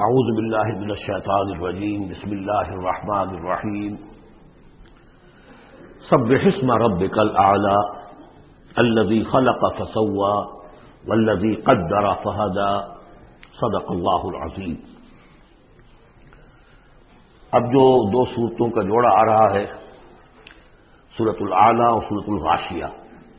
اعوذ باللہ من الشیطان الرجیم بسم اللہ الرحمن الرحیم سبح اسم ربک الاعلی الذی خلق فسوی والذی قدر فہدی صدق اللہ العظیم۔ اب جو دو صورتوں کا جوڑا آ رہا ہے، سورۃ الاعلی اور سورۃ الغاشیہ،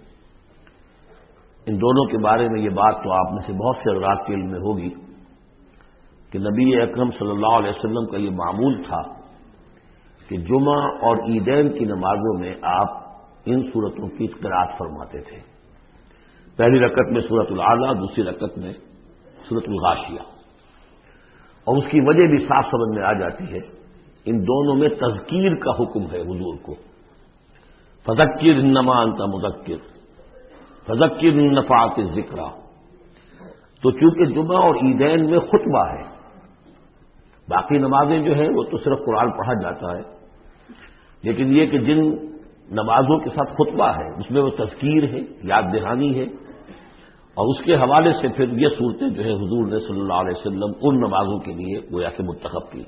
ان دونوں کے بارے میں یہ بات تو آپ میں سے بہت سے حضرات کے علم میں ہوگی کہ نبی اکرم صلی اللہ علیہ وسلم کا یہ معمول تھا کہ جمعہ اور عیدین کی نمازوں میں آپ ان صورتوں کی قرأت فرماتے تھے، پہلی رکعت میں سورۃ الاعلی، دوسری رکعت میں سورۃ الغاشیہ، اور اس کی وجہ بھی صاف سمجھ میں آ جاتی ہے۔ ان دونوں میں تذکیر کا حکم ہے حضور کو، فذکر انما انت مذکر فذکر ان نفعت الذکریٰ۔ تو چونکہ جمعہ اور عیدین میں خطبہ ہے، باقی نمازیں جو ہیں وہ تو صرف قرآن پڑھا جاتا ہے، لیکن یہ کہ جن نمازوں کے ساتھ خطبہ ہے اس میں وہ تذکیر ہے، یاد دہانی ہے، اور اس کے حوالے سے پھر یہ صورتیں جو ہے حضور نے صلی اللہ علیہ وسلم ان نمازوں کے لیے گویا کہ منتخب کی۔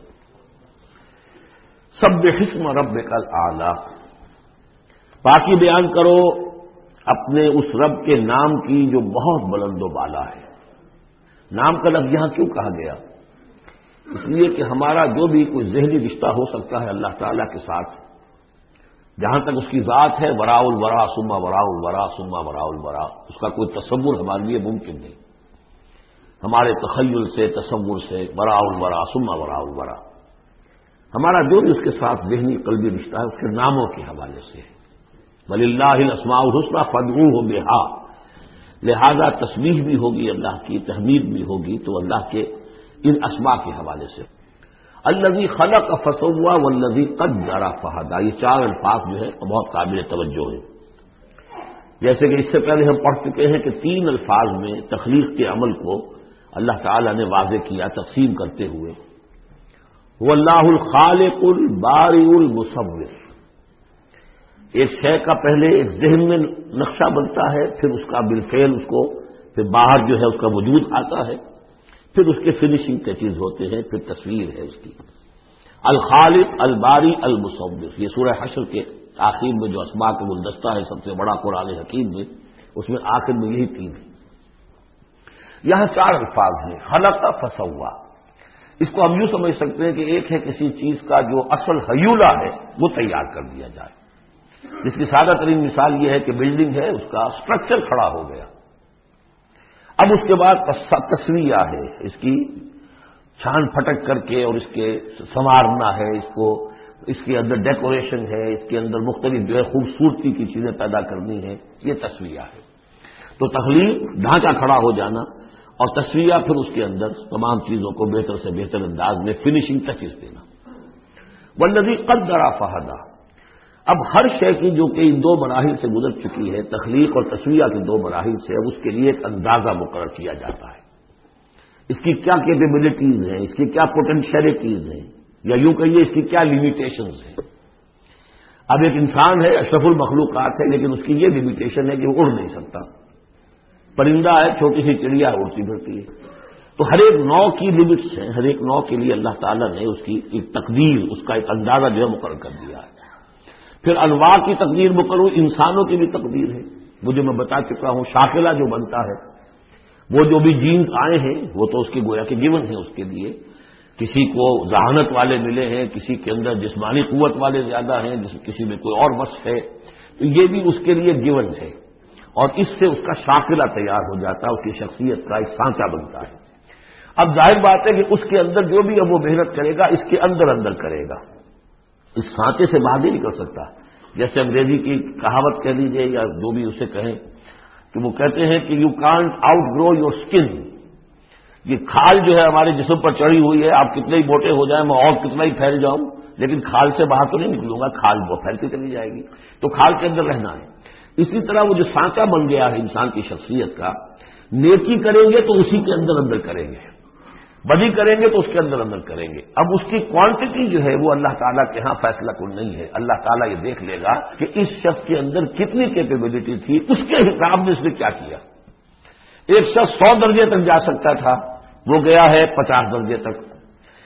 سبح اسم ربک الاعلی، پاکی بیان کرو اپنے اس رب کے نام کی جو بہت بلند و بالا ہے۔ نام کا لفظ یہاں کیوں کہا گیا؟ اس لیے کہ ہمارا جو بھی کوئی ذہنی رشتہ ہو سکتا ہے اللہ تعالیٰ کے ساتھ، جہاں تک اس کی ذات ہے، وراء الورا ثم وراء الورا ثم وراء الورا، اس کا کوئی تصور ہمارے لیے ممکن نہیں، ہمارے تخیل سے، تصور سے، وراء الورا ثم وراء الورا، ہمارا جو بھی اس کے ساتھ ذہنی قلبی رشتہ ہے اس کے ناموں کے حوالے سے ہے۔ وَلِلَّهِ الْأَسْمَاءُ الْحُسْنَىٰ فَادْعُوهُ بِهَا، لہذا تسبیح بھی ہوگی اللہ کی، تحمید بھی ہوگی تو اللہ کے ان اسماء کے حوالے سے۔ الذی خلق فسوی والذی قدر فہدی، یہ چار الفاظ جو ہے بہت قابل توجہ ہے۔ جیسے کہ اس سے پہلے ہم پڑھ چکے ہیں کہ تین الفاظ میں تخلیق کے عمل کو اللہ تعالی نے واضح کیا تقسیم کرتے ہوئے۔ هو اللہ الخالق البارئ المصور، ایک شے کا پہلے ایک ذہن میں نقشہ بنتا ہے، پھر اس کا بالفعل اس کو پھر باہر جو ہے اس کا وجود آتا ہے، پھر اس کے فنیشنگ ٹچز ہوتے ہیں، پھر تصویر ہے اس کی۔ الخالق الباری المصور، یہ سورہ حشر کے آخر میں جو اسماء کا گلدستہ ہے سب سے بڑا قرآن حکیم میں، اس میں آخر میں یہی تین ہیں۔ یہاں چار الفاظ ہیں، خلق فسوا۔ اس کو ہم یوں سمجھ سکتے ہیں کہ ایک ہے کسی چیز کا جو اصل حیولہ ہے وہ تیار کر دیا جائے، جس کی سادہ ترین مثال یہ ہے کہ بلڈنگ ہے، اس کا اسٹرکچر کھڑا ہو گیا، اب اس کے بعد تسویہ ہے، اس کی چھان پھٹک کر کے اور اس کے سنوارنا ہے، اس کے اندر ڈیکوریشن ہے، اس کے اندر مختلف جو ہے خوبصورتی کی چیزیں پیدا کرنی ہے، یہ تسویہ ہے۔ تو تخلیق ڈھانچہ کھڑا ہو جانا، اور تسویہ پھر اس کے اندر تمام چیزوں کو بہتر سے بہتر انداز میں فنیشنگ ٹچز دینا۔ والذی قدر فہدی، اب ہر شے کی جو کہ ان دو مراحل سے گزر چکی ہے، تخلیق اور تسویہ کے دو مراحل سے، اب اس کے لیے ایک اندازہ مقرر کیا جاتا ہے، اس کی کیا کیپیبلٹیز ہیں، اس کی کیا پوٹینشیلٹیز ہیں، یا یوں کہیے اس کی کیا لمیٹیشنز ہیں۔ اب ایک انسان ہے، اشرف المخلوقات ہے، لیکن اس کی یہ لمیٹیشن ہے کہ وہ اڑ نہیں سکتا، پرندہ ہے، چھوٹی سی چڑیا اڑتی پھرتی ہے۔ تو ہر ایک نوع کی لمٹس ہیں، ہر ایک نوع کے لیے اللہ تعالیٰ نے اس کی ایک تقدیر، اس کا ایک اندازہ جو ہے مقرر کر دیا ہے۔ پھر انواع کی تقدیر مقرر، انسانوں کی بھی تقدیر ہے، وہ جو میں بتا چکا ہوں، شاکلہ جو بنتا ہے، وہ جو بھی جینز آئے ہیں وہ تو اس کی گویا کہ گیون ہے، اس کے لیے کسی کو ذہانت والے ملے ہیں، کسی کے اندر جسمانی قوت والے زیادہ ہیں، کسی میں کوئی اور وصف ہے، تو یہ بھی اس کے لیے گیون ہے، اور اس سے اس کا شاکلہ تیار ہو جاتا ہے، اس کی شخصیت کا ایک سانچہ بنتا ہے۔ اب ظاہر بات ہے کہ اس کے اندر جو بھی اب وہ محنت کرے گا، اس کے اندر اندر کرے گا، اس سانچے سے باہر نہیں کر سکتا۔ جیسے انگریزی کی کہاوت کہہ لیجیے یا جو بھی اسے کہیں کہ وہ کہتے ہیں کہ you can't outgrow your skin, یہ کھال جو ہے ہمارے جسم پر چڑھی ہوئی ہے، آپ کتنے ہی موٹے ہو جائیں، میں اور کتنا ہی پھیل جاؤں، لیکن کھال سے باہر تو نہیں نکلوں گا، کھال وہ پھیلتی چلی جائے گی، تو کھال کے اندر رہنا ہے۔ اسی طرح وہ جو سانچہ بن گیا ہے انسان کی شخصیت کا، نیکی کریں گے تو اسی کے اندر اندر کریں گے، بدی کریں گے تو اس کے اندر اندر کریں گے۔ اب اس کی کوانٹٹی جو ہے وہ اللہ تعالیٰ کے ہاں فیصلہ کن نہیں ہے، اللہ تعالیٰ یہ دیکھ لے گا کہ اس شخص کے اندر کتنی کیپیبلٹی تھی، اس کے حساب میں اس نے کیا کیا۔ ایک شخص 100 درجے تک جا سکتا تھا، وہ گیا ہے 50 درجے تک،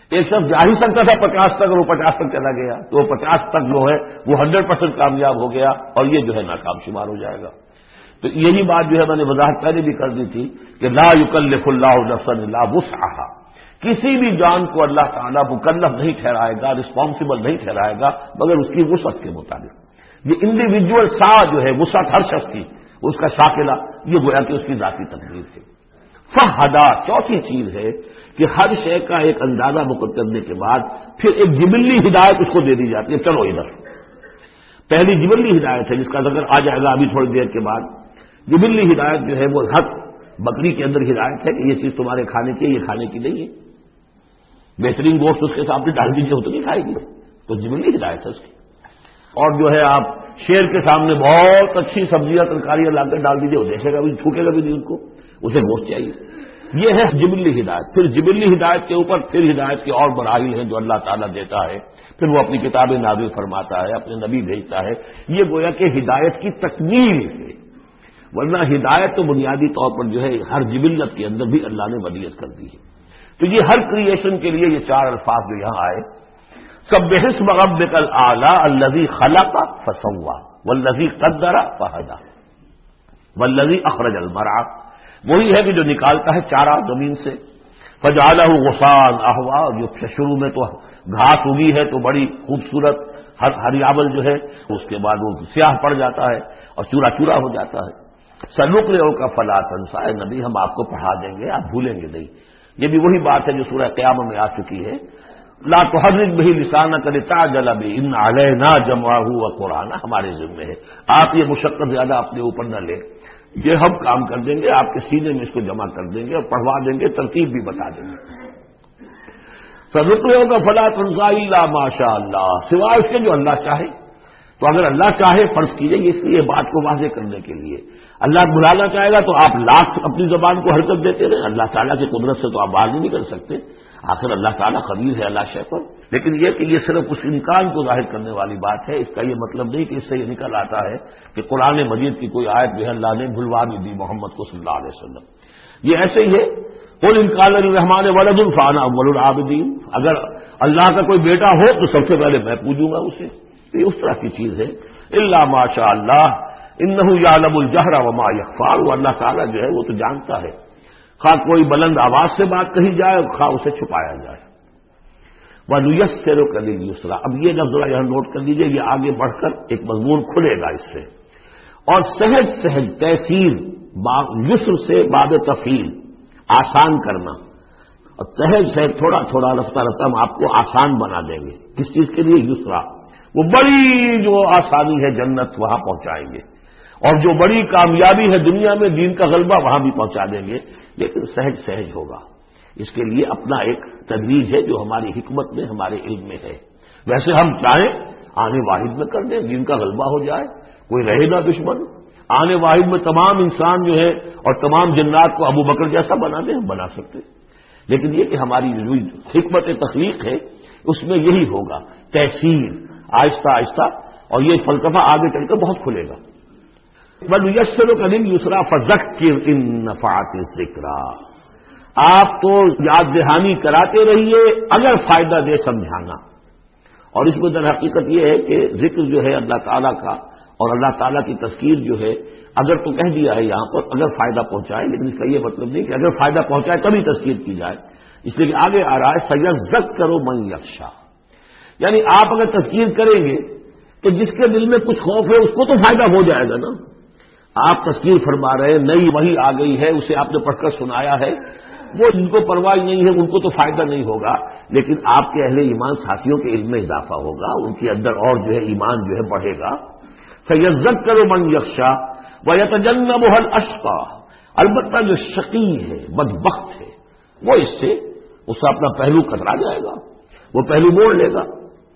ایک شخص جا ہی سکتا تھا 50 تک اور وہ 50 تک چلا گیا، تو وہ 50 تک جو ہے وہ 100% کامیاب ہو گیا اور یہ جو ہے ناکام شمار ہو جائے گا۔ تو یہی بات جو ہے میں نے وضاحت پہلے بھی کر دی تھی کہ لا یکلف اللہ نفسا الا وسعها، کسی بھی جان کو اللہ تعالیٰ مکلف نہیں ٹھہرائے گا، رسپانسبل نہیں ٹھہرائے گا مگر اس کی وسعت کے مطابق۔ یہ انڈیویجول سا جو ہے وسعت ہر شخص کی، اس کا شاکلہ، یہ گویا کہ اس کی ذاتی تقدیر ہے۔ فہدا چوتھی چیز ہے کہ ہر شے کا ایک اندازہ مقرر کرنے کے بعد پھر ایک جبلی ہدایت اس کو دے دی جاتی ہے، چلو ادھر۔ پہلی جبلی ہدایت ہے جس کا ذکر آ جائے گا ابھی تھوڑی دیر کے بعد۔ جبلی ہدایت جو ہے وہ حق بکری کے اندر ہدایت ہے کہ یہ چیز تمہارے کھانے کی ہے، یہ کھانے کی نہیں ہے، بہترین گوشت اس کے سامنے ڈال دیجیے وہ تو نہیں کھائے گی، تو جبلی ہدایت ہے اس کی۔ اور جو ہے آپ شیر کے سامنے بہت اچھی سبزیاں ترکاریاں لا کر ڈال دیجیے، وہ دیکھے گا بھی، چھوکے گا بھی نہیں، ان کو اسے گوشت چاہیے۔ یہ ہے جبلی ہدایت۔ پھر جبلی ہدایت کے اوپر پھر ہدایت کے اور مراحل ہیں جو اللہ تعالیٰ دیتا ہے، پھر وہ اپنی کتابیں نازل فرماتا ہے، اپنے نبی بھیجتا ہے، یہ گویا کہ ہدایت کی تکمیل ہے۔ ورنہ ہدایت تو بنیادی طور پر جو ہے ہر جبلت کے اندر بھی اللہ نے ودیت کر دی ہے۔ تو یہ ہر کریشن کے لیے یہ چار الفاظ جو یہاں آئے، سبح اسم ربک الاعلی الذی خلق فسوی والذی قدر فہدی والذی اخرج المرعی، وہی ہے کہ جو نکالتا ہے چارہ زمین سے، فجعلہ غثاء احوا، جو شروع میں تو گھاس اگی ہے تو بڑی خوبصورت ہریابل جو ہے، اس کے بعد وہ سیاہ پڑ جاتا ہے اور چورا چورا ہو جاتا ہے۔ سنقرئک فلا تنسیٰ، اے نبی ہم آپ کو پڑھا دیں گے، آپ بھولیں گے نہیں۔ یہ بھی وہی بات ہے جو سورہ قیامہ میں آ چکی ہے، لا تحرک بہ لسانک لتعجل بہ ان علینا جمعہ وقرآنہ، ہمارے ذمہ ہے، آپ یہ مشقت زیادہ اپنے اوپر نہ لیں، یہ ہم کام کر دیں گے، آپ کے سینے میں اس کو جمع کر دیں گے اور پڑھوا دیں گے، ترتیب بھی بتا دیں گے۔ سنقرئک فلا تنسیٰ الا ما شاء اللہ، سوائے اس کے جو اللہ چاہے۔ تو اگر اللہ چاہے، فرض کیجئے اس لیے بات کو واضح کرنے کے لیے، اللہ بلانا چاہے گا تو آپ لاکھ اپنی زبان کو حرکت دیتے رہے، اللہ تعالیٰ کی قدرت سے تو آپ باہر نہیں نکل سکتے، آخر اللہ تعالیٰ خبیر ہے اللہ شے پر۔ لیکن یہ کہ یہ صرف اس امکان کو ظاہر کرنے والی بات ہے، اس کا یہ مطلب نہیں کہ اس سے یہ نکل آتا ہے کہ قرآن مجید کی کوئی آیت بھی اللہ نے بھلوا بھی دی محمد کو صلی اللہ علیہ وسلم۔ یہ ایسے ہی ہے، قل ان کان للرحمن ولد فانا اول العابدین، اگر اللہ کا کوئی بیٹا ہو تو سب سے پہلے میں پوجوں گا اسے، یہ اس طرح کی چیز ہے۔ الا ما شاء اللہ انہ یعلم الجہر وما یخفی، وہ اللہ تعالیٰ جو ہے وہ تو جانتا ہے، خواہ کوئی بلند آواز سے بات کہی جائے خواہ اسے چھپایا جائے۔ وَنُيَسِّرُكَ لِلْيُسْرَىٰ، اب یہ لفظ ذرا یہاں نوٹ کر لیجیے، یہ آگے بڑھ کر ایک مضمون کھلے گا اس سے، اور سہج سہج تیسیر، یسر سے باب تفعیل، آسان کرنا، اور سہج سہج تھوڑا تھوڑا رفتہ رفتہ ہم آپ کو آسان بنا دیں گے۔ کس چیز کے لیے؟ یسرا، وہ بڑی جو آسانی ہے جنت وہاں پہنچائیں گے، اور جو بڑی کامیابی ہے دنیا میں دین کا غلبہ وہاں بھی پہنچا دیں گے، لیکن سہج سہج ہوگا۔ اس کے لیے اپنا ایک تدریج ہے جو ہماری حکمت میں، ہمارے علم میں ہے۔ ویسے ہم چاہیں آنے واحد میں کر دیں، دین کا غلبہ ہو جائے، کوئی رہے گا دشمن، آنے واحد میں تمام انسان جو ہے اور تمام جنات کو ابو بکر جیسا بنا دیں، ہم بنا سکتے، لیکن یہ کہ ہماری جو حکمت تخلیق ہے اس میں یہی ہوگا، تحصیل آہستہ آہستہ، اور یہ فلسفہ آگے چل کر بہت کھلے گا۔ وَنُيَسِّرُكَ لِلْيُسْرَىٰ فَذَكِّرْ إِن نَّفَعَتِ الذِّكْرَىٰ، آپ تو یاد دہانی کراتے رہیے اگر فائدہ دے سمجھانا۔ اور اس میں در حقیقت یہ ہے کہ ذکر جو ہے اللہ تعالیٰ کا اور اللہ تعالیٰ کی تذکیر جو ہے، اگر تو کہہ دیا ہے یہاں پر اگر فائدہ پہنچائے، لیکن اس کا یہ مطلب نہیں کہ اگر فائدہ پہنچائے تبھی تذکیر کی جائے، اس لیے کہ آگے آ رہا ہے سَيَذَّكَّرُ مَن يَخْشَىٰ، یعنی آپ اگر تذکیر کریں گے تو جس کے دل میں کچھ خوف ہے اس کو تو فائدہ ہو جائے گا نا۔ آپ تذکیر فرما رہے ہیں، نئی وحی آ گئی ہے، اسے آپ نے پڑھ کر سنایا ہے، وہ جن کو پرواہ نہیں ہے ان کو تو فائدہ نہیں ہوگا، لیکن آپ کے اہل ایمان ساتھیوں کے علم میں اضافہ ہوگا، ان کے اندر اور جو ہے ایمان جو ہے بڑھے گا۔ سَيَذَّكَّرُ مَن يَخْشَىٰ وَيَتَجَنَّبُهَا الْأَشْقَىٰ، البتہ جو شقی ہے، بدبخت ہے، وہ اس سے اپنا پہلو کترا جائے گا، وہ پہلو موڑ لے گا۔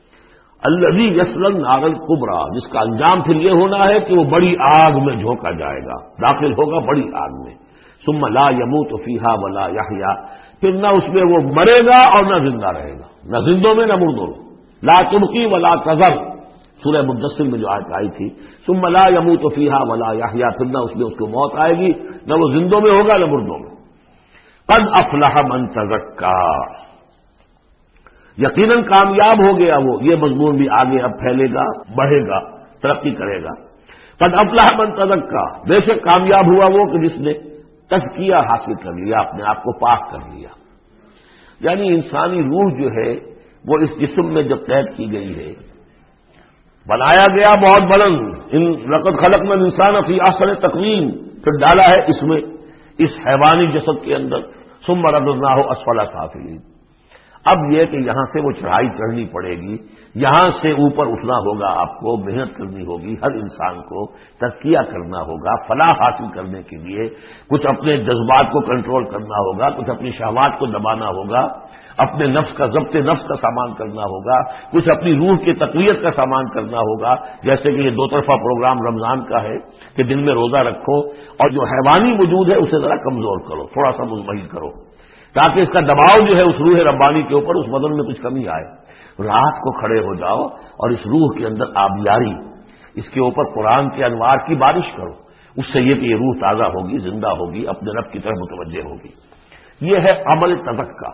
الذی یصلی النار الکبریٰ، جس کا انجام پھر یہ ہونا ہے کہ وہ بڑی آگ میں جھونکا جائے گا، داخل ہوگا بڑی آگ میں۔ ثم لا یموت فیہا ولا یحییٰ، پھر نہ اس میں وہ مرے گا اور نہ زندہ رہے گا، نہ زندوں میں نہ مردوں میں۔ لا تبقی ولا تذر، سورہ مدثر میں جو آیت آئی تھی، ثم لا یموت فیہا ولا یحییٰ، پھر نہ اس میں اس کو موت آئے گی، نہ وہ زندوں میں ہوگا نہ مردوں میں۔ قد افلح من تزکیٰ، یقیناً کامیاب ہو گیا وہ، یہ مضمون بھی آگے اب پھیلے گا، بڑھے گا، ترقی کرے گا۔ قد افلح من تزکا، بے شک کامیاب ہوا وہ کہ جس نے تزکیہ حاصل کر لیا، اپنے آپ کو پاک کر لیا۔ یعنی انسانی روح جو ہے وہ اس جسم میں جب قید کی گئی ہے، بنایا گیا بہت بلند، لقد خلقنا الانسان فی احسن تقویم، پھر ڈالا ہے اس میں، اس حیوانی جسد کے اندر، ثم رددناہ اسفل سافلین۔ اب یہ کہ یہاں سے وہ چڑھائی چڑھنی پڑے گی، یہاں سے اوپر اٹھنا ہوگا، آپ کو محنت کرنی ہوگی، ہر انسان کو تزکیہ کرنا ہوگا، فلاح حاصل کرنے کے لیے کچھ اپنے جذبات کو کنٹرول کرنا ہوگا، کچھ اپنی شہوات کو دبانا ہوگا، اپنے نفس کا ضبط نفس کا سامان کرنا ہوگا، کچھ اپنی روح کی تقویت کا سامان کرنا ہوگا، جیسے کہ یہ دو طرفہ پروگرام رمضان کا ہے کہ دن میں روزہ رکھو اور جو حیوانی وجود ہے اسے ذرا کمزور کرو، تھوڑا سا مزمحل کرو، تاکہ اس کا دباؤ جو ہے اس روح ربانی کے اوپر، اس بدن میں کچھ کمی آئے۔ رات کو کھڑے ہو جاؤ اور اس روح کے اندر آبیاری، اس کے اوپر قرآن کے انوار کی بارش کرو، اس سے یہ کہ یہ روح تازہ ہوگی، زندہ ہوگی، اپنے رب کی طرف متوجہ ہوگی۔ یہ ہے عمل تزکا۔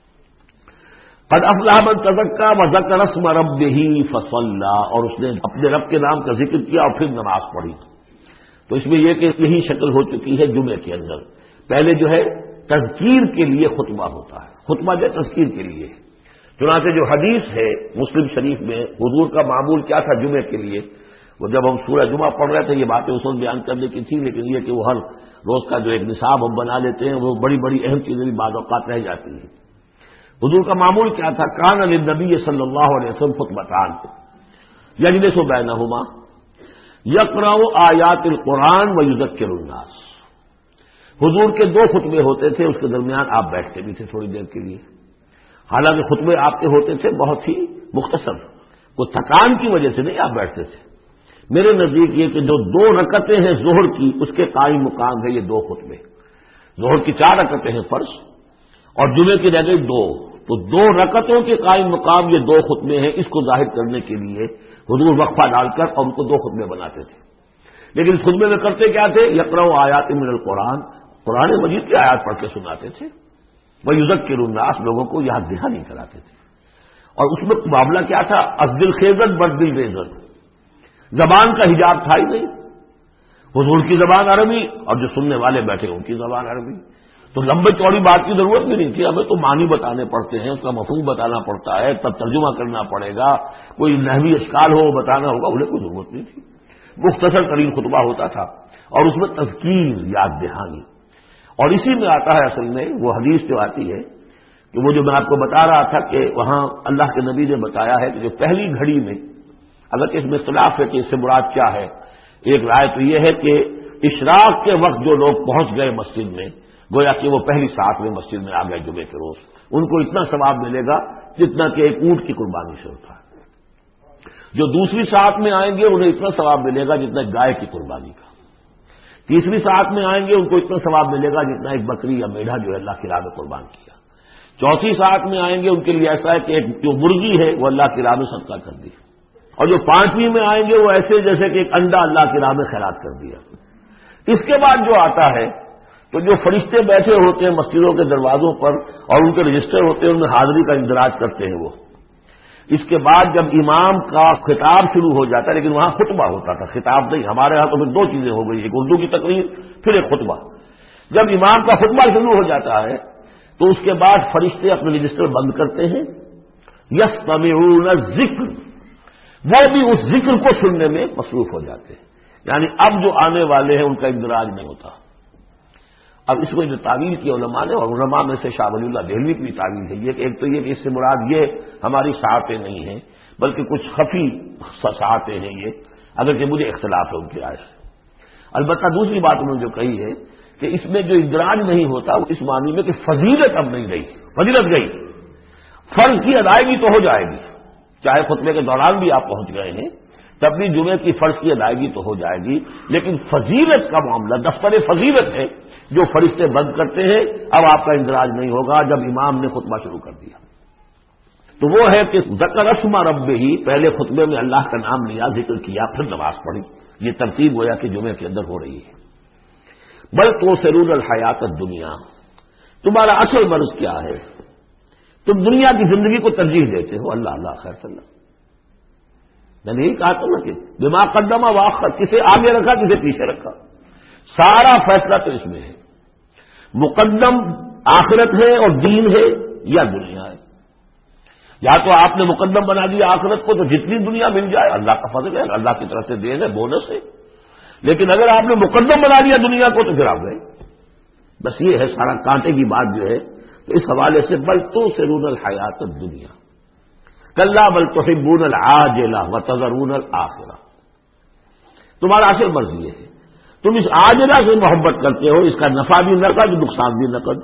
قد افلح من تزکا وذکر اسم ربہ فصلی، اور اس نے اپنے رب کے نام کا ذکر کیا اور پھر نماز پڑھی۔ تو اس میں یہ کہ یہی شکل ہو چکی ہے جمعے کے اندر۔ پہلے جو ہے تذکیر کے لیے خطبہ ہوتا ہے، خطبہ جو تذکیر کے لیے، چنانچہ جو حدیث ہے مسلم شریف میں، حضور کا معمول کیا تھا جمعے کے لیے، وہ جب ہم سورہ جمعہ پڑھ رہے تھے یہ باتیں اس وقت بیان کرنے کی تھی، لیکن یہ کہ وہ ہر روز کا جو ایک نصاب ہم بنا لیتے ہیں، وہ بڑی بڑی اہم چیزیں بھی بعض اوقات رہ جاتی ہیں۔ حضور کا معمول کیا تھا؟ کان للنبی صلی اللہ علیہ وسلم خطبتان یجلس بینہما یقرأ آیات القرآن ویذکر الناس۔ حضور کے دو خطبے ہوتے تھے، اس کے درمیان آپ بیٹھتے بھی تھے تھوڑی دیر کے لیے، حالانکہ خطبے آپ کے ہوتے تھے بہت ہی مختصر، کوئی تھکان کی وجہ سے نہیں آپ بیٹھتے تھے۔ میرے نزدیک یہ کہ جو 2 رکعتیں ہیں ظہر کی، اس کے قائم مقام ہے یہ 2 خطبے۔ ظہر کی 4 رکعتیں ہیں فرض، اور جمعے کی رہ گئی 2، تو 2 رکعتوں کے قائم مقام یہ 2 خطبے ہیں۔ اس کو ظاہر کرنے کے لیے حضور وقفہ ڈال کر اور ان کو 2 خطبے بناتے تھے، لیکن اس خطبے میں کرتے کیا تھے؟ یقرأ آیات من القرآن، قرآن مجید کی آیات پڑھ کے سناتے تھے، ویذکر الناس، لوگوں کو یاد دہانی کراتے تھے۔ اور اس میں معاملہ کیا تھا؟ ازدل خیزت بردل ریزت، زبان کا حجاب تھا ہی نہیں، حضور کی زبان عربی اور جو سننے والے بیٹھے ان کی زبان عربی، تو لمبے چوڑی بات کی ضرورت بھی نہیں تھی، ہمیں تو معنی بتانے پڑتے ہیں، اس کا مفہوم بتانا پڑتا ہے، تب ترجمہ کرنا پڑے گا، کوئی نحوی اشکال ہو وہ بتانا ہوگا، انہیں کوئی ضرورت نہیں تھی، مختصر ترین خطبہ ہوتا تھا، اور اس میں تذکیر، یاد دہانی۔ اور اسی میں آتا ہے اصل میں وہ حدیث جو آتی ہے کہ وہ جو میں آپ کو بتا رہا تھا کہ وہاں اللہ کے نبی نے بتایا ہے کہ جو پہلی گھڑی میں، اگرچہ اس میں اختلاف ہے کہ اس سے مراد کیا ہے، ایک رائے تو یہ ہے کہ اشراق کے وقت جو لوگ پہنچ گئے مسجد میں، گویا کہ وہ پہلی ساعت میں مسجد میں آ گئے جمعے کے روز، ان کو اتنا ثواب ملے گا جتنا کہ ایک اونٹ کی قربانی سے ہوتا ہے۔ جو دوسری ساعت میں آئیں گے انہیں اتنا ثواب ملے گا جتنا گائے کی قربانی کا۔ تیسری ساعت میں آئیں گے ان کو اتنا ثواب ملے گا جتنا ایک بکری یا میڑھا جو ہے اللہ کی راہ میں قربان کیا۔ چوتھی ساعت میں آئیں گے ان کے لیے ایسا ہے کہ ایک جو مرغی ہے وہ اللہ کی راہ میں صدقہ کر دی، اور جو 5ویں میں آئیں گے وہ ایسے جیسے کہ ایک انڈا اللہ کی راہ میں خیرات کر دیا۔ اس کے بعد جو آتا ہے تو جو فرشتے بیٹھے ہوتے ہیں مسجدوں کے دروازوں پر اور ان کے رجسٹر ہوتے ہیں، ان میں حاضری کا اندراج کرتے ہیں وہ۔ اس کے بعد جب امام کا خطاب شروع ہو جاتا ہے، لیکن وہاں خطبہ ہوتا تھا، خطاب نہیں، ہمارے ہاں تو پھر 2 چیزیں ہو گئی، ایک اردو کی تقریر پھر ایک خطبہ۔ جب امام کا خطبہ شروع ہو جاتا ہے تو اس کے بعد فرشتے اپنے رجسٹر بند کرتے ہیں، یستمعون الذکر، وہ بھی اس ذکر کو سننے میں مصروف ہو جاتے ہیں، یعنی اب جو آنے والے ہیں ان کا اندراج نہیں ہوتا۔ اب اس میں جو تعویل کی علماء نے، اور علماء میں سے شاہ ولی اللہ دہلوی کی بھی تعویل ہے، یہ کہ ایک تو یہ کہ اس سے مراد یہ ہماری ساعتیں نہیں ہیں بلکہ کچھ خفی ساعتیں ہیں یہ، اگرچہ مجھے اختلاف ہے ان کی رائے سے۔ البتہ دوسری بات انہوں نے جو کہی ہے کہ اس میں جو اندراج نہیں ہوتا وہ اس معنی میں کہ فضیلت اب نہیں گئی، فضیلت گئی، فرض کی ادائیگی تو ہو جائے گی، چاہے خطبے کے دوران بھی آپ پہنچ گئے ہیں تب بھی جمعے کی فرض کی ادائیگی تو ہو جائے گی، لیکن فضیلت کا معاملہ دفتر فضیلت ہے جو فرشتے بند کرتے ہیں، اب آپ کا اندراج نہیں ہوگا جب امام نے خطبہ شروع کر دیا۔ تو وہ ہے کہ ذکر اسم ربہ، پہلے خطبے میں اللہ کا نام لیا، ذکر کیا، پھر نماز پڑھی، یہ ترتیب گویا کہ جمعے کے اندر ہو رہی ہے۔ بل تؤثرون الحیات الدنیا، تمہارا اصل مرض کیا ہے؟ تم دنیا کی زندگی کو ترجیح دیتے ہو. اللہ اللہ خیر صلی اللہ. میں نے یہی کہا تھا نا کہ بما قدم واخر، کسے آگے رکھا کسے پیچھے رکھا، سارا فیصلہ تو اس میں ہے. مقدم آخرت ہے اور دین ہے یا دنیا ہے. یا تو آپ نے مقدم بنا دیا آخرت کو تو جتنی دنیا مل جائے اللہ کا فضل ہے، اللہ کی طرف سے دین ہے، بونس ہے. لیکن اگر آپ نے مقدم بنا دیا دنیا کو تو پھر آپ گئے. بس یہ ہے سارا کانٹے کی بات جو ہے. تو اس حوالے سے بل تؤثرون الحیات الدنیا کلا بل تحبون العاجلہ وتذرون الآخرہ. تمہارا اصل مرض یہ ہے تم اس عاجلہ سے محبت کرتے ہو، اس کا نفع بھی نقد نقصان بھی نقد،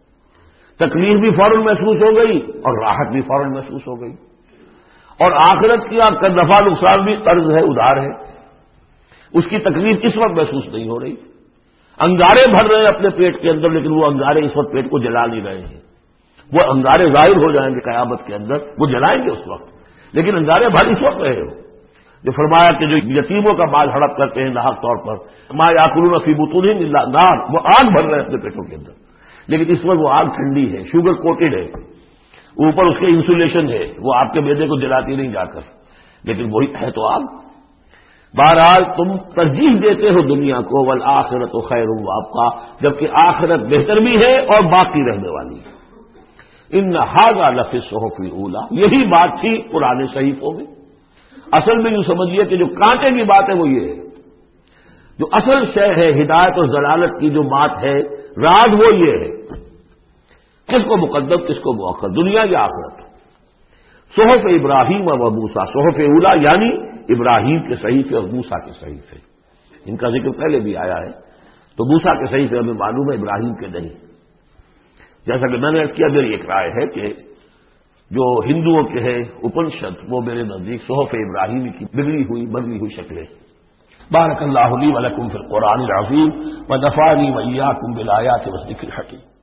تکلیف بھی فوراً محسوس ہو گئی اور راحت بھی فوراً محسوس ہو گئی، اور آخرت کا نفع نقصان بھی قرض ہے، ادھار ہے، اس کی تکلیف اس وقت محسوس نہیں ہو رہی. انگارے بھر رہے ہیں اپنے پیٹ کے اندر، لیکن وہ انگارے اس وقت پیٹ کو جلا نہیں رہے ہیں. وہ انگارے ظاہر ہو جائیں گے قیامت کے اندر، وہ جلائیں گے اس وقت، لیکن انگارے بھر اس وقت رہے ہو. جو فرمایا کہ جو یتیموں کا مال ہڑپ کرتے ہیں ناحق طور پر، ما یاکلون فی بطونہم الا النار، وہ آگ بھر رہے ہیں اپنے پیٹوں کے اندر، لیکن اس وقت وہ آگ ٹھنڈی ہے، شوگر کوٹڈ ہے، اوپر اس کے انسولیشن ہے، وہ آپ کے معدے کو جلاتی نہیں جا کر، لیکن وہی ہے تو آگ. بہرحال تم ترجیح دیتے ہو دنیا کو، والآخرۃ خیر وابقیٰ، جبکہ آخرت بہتر بھی ہے اور باقی رہنے والی ہے. ان ھذا لفی الصحف الاولی، یہی بات تھی پرانے صحیفوں میں. اصل میں یوں سمجھیے کہ جو کانٹے کی بات ہے وہ یہ ہے، جو اصل شے ہے ہدایت اور ضلالت کی جو بات ہے، راز وہ یہ ہے کس کو مقدم کس کو مؤخر، دنیا یا آخرت. صحف ابراہیم و موسیٰ، صحف اولا یعنی ابراہیم کے صحیفے اور موسیٰ کے صحیفے، ان کا ذکر پہلے بھی آیا ہے. تو موسیٰ کے صحیفے ہمیں معلوم ہے، ابراہیم کے نہیں. جیسا کہ میں نے عرض کیا، میری ایک رائے ہے کہ جو ہندوؤں کے ہے اپنشد، وہ میرے نزدیک صحف ابراہیمی کی بگڑی ہوئی بدلی ہوئی شکلیں. بارک اللہ لی و لکم فی القرآن العظیم و نفعنی و ایاکم بالآیات والذکر الحکیم.